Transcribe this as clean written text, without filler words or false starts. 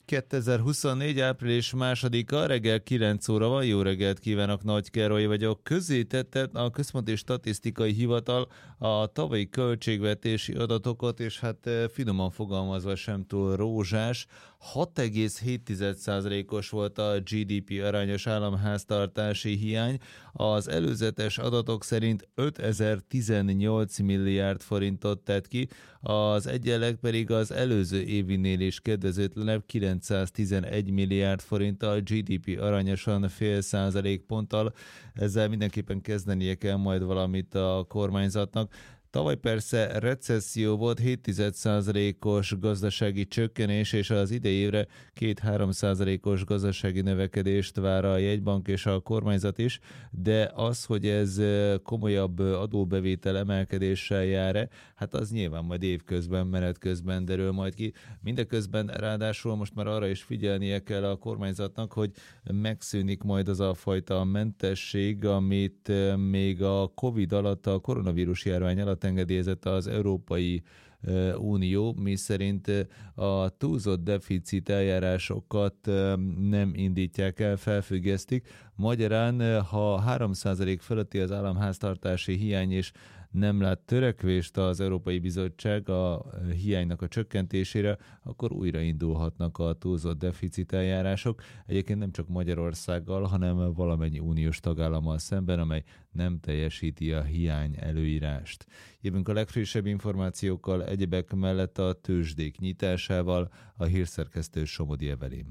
2024. április 2-a, reggel 9 óra van, jó reggelt kívánok, Nagy Károly vagyok. Közzétette a Központi Statisztikai Hivatal a tavalyi költségvetési adatokat, és hát finoman fogalmazva sem túl rózsás. 6,7%-os volt a GDP arányos államháztartási hiány, az előzetes adatok szerint 5018 milliárd forintot tett ki, az egyenleg pedig az előző évinél is kedvezőtlenebb 911 milliárd forinttal, GDP arányosan fél százalékponttal. Ezzel mindenképpen kezdenie kell majd valamit a kormányzatnak. Tavaly persze recesszió volt, 7,1%-os gazdasági csökkenés, és az idei évre 2-3%-os gazdasági növekedést vár a jegybank és a kormányzat is, de az, hogy ez komolyabb adóbevétel emelkedéssel jár-e, hát az nyilván majd évközben, menet közben derül majd ki. Mindeközben ráadásul most már arra is figyelnie kell a kormányzatnak, hogy megszűnik majd az a fajta mentesség, amit még a Covid alatt, a koronavírus járvány alatt engedélyezett az Európai Unió, miszerint a túlzott deficit eljárásokat nem indítják el, felfüggesztik. Magyarán, ha 3% fölötti az államháztartási hiány és nem lát törekvést az Európai Bizottság a hiánynak a csökkentésére, akkor újraindulhatnak a túlzott deficit eljárások. Egyébként nem csak Magyarországgal, hanem valamennyi uniós tagállammal szemben, amely nem teljesíti a hiány előírást. Jövünk a legfrissebb információkkal, egyebek mellett a tőzsdék nyitásával, a hírszerkesztő Somodi Evelin.